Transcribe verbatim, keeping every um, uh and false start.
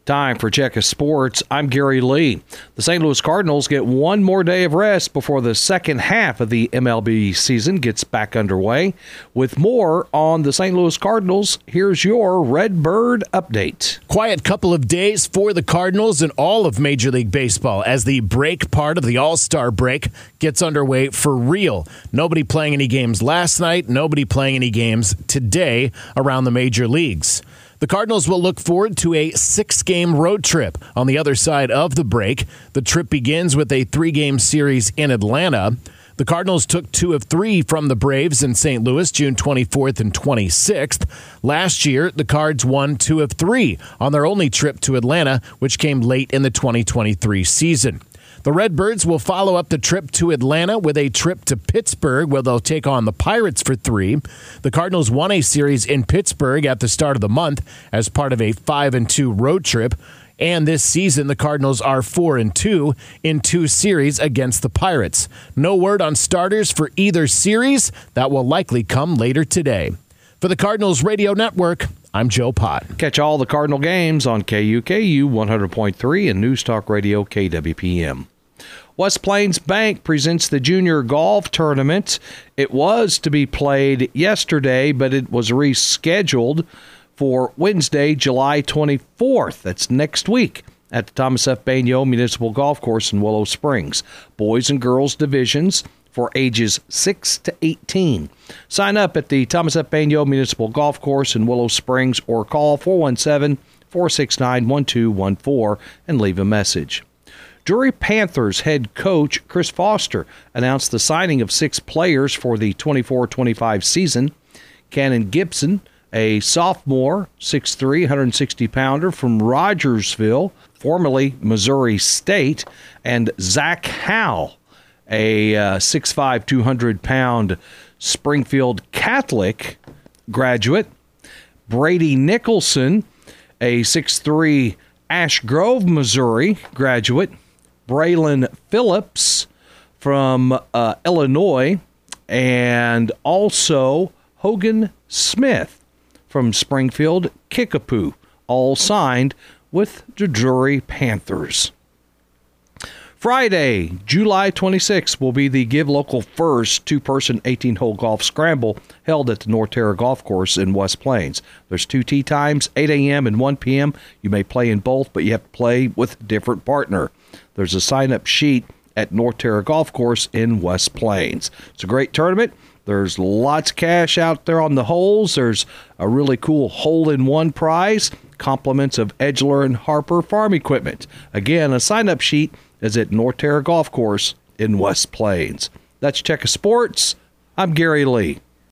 Time for Check of Sports. I'm Gary Lee. The Saint Louis Cardinals get one more day of rest before the second half of the M L B season gets back underway. With more on the Saint Louis Cardinals, here's your Redbird update. Quiet couple of days for the Cardinals and all of Major League Baseball as the break part of the All-Star break gets underway for real. Nobody playing any games last night, nobody playing any games today around the major leagues. The Cardinals will look forward to a six-game road trip on the other side of the break. The trip begins with a three-game series in Atlanta. The Cardinals took two of three from the Braves in Saint Louis, June twenty-fourth and twenty-sixth. Last year, the Cards won two of three on their only trip to Atlanta, which came late in the twenty twenty-three season. The Redbirds will follow up the trip to Atlanta with a trip to Pittsburgh, where they'll take on the Pirates for three. The Cardinals won a series in Pittsburgh at the start of the month as part of a five and two road trip. And this season, the Cardinals are four and two in two series against the Pirates. No word on starters for either series. That will likely come later today. For the Cardinals Radio Network, I'm Joe Pott. Catch all the Cardinal games on K U K U one hundred point three and News Talk Radio K W P M. West Plains Bank presents the Junior Golf Tournament. It was to be played yesterday, but it was rescheduled for Wednesday, July twenty-fourth. That's next week at the Thomas F. Bagnot Municipal Golf Course in Willow Springs. Boys and girls divisions for ages six to eighteen. Sign up at the Thomas F. Bagnot Municipal Golf Course in Willow Springs or call four one seven, four six nine, one two one four and leave a message. Drury Panthers head coach Chris Foster announced the signing of six players for the twenty-four twenty-five season. Cannon Gibson, a sophomore, six three, one hundred sixty pounder from Rogersville, formerly Missouri State, and Zach Howell, a uh, six five, two hundred pound Springfield Catholic graduate. Brady Nicholson, a six three Ash Grove, Missouri graduate. Braylon Phillips from uh, Illinois, and also Hogan Smith from Springfield Kickapoo, all signed with the Drury Panthers. Friday, July twenty-sixth, will be the Give Local First two-person eighteen-hole golf scramble held at the Norterra Golf Course in West Plains. There's two tee times, eight a.m. and one p.m. You may play in both, but you have to play with a different partner. There's a sign-up sheet at Norterra Golf Course in West Plains. It's a great tournament. There's lots of cash out there on the holes. There's a really cool hole-in-one prize, compliments of Edgeler and Harper Farm Equipment. Again, a sign-up sheet is at Norterra Golf Course in West Plains. That's Check of Sports. I'm Gary Lee.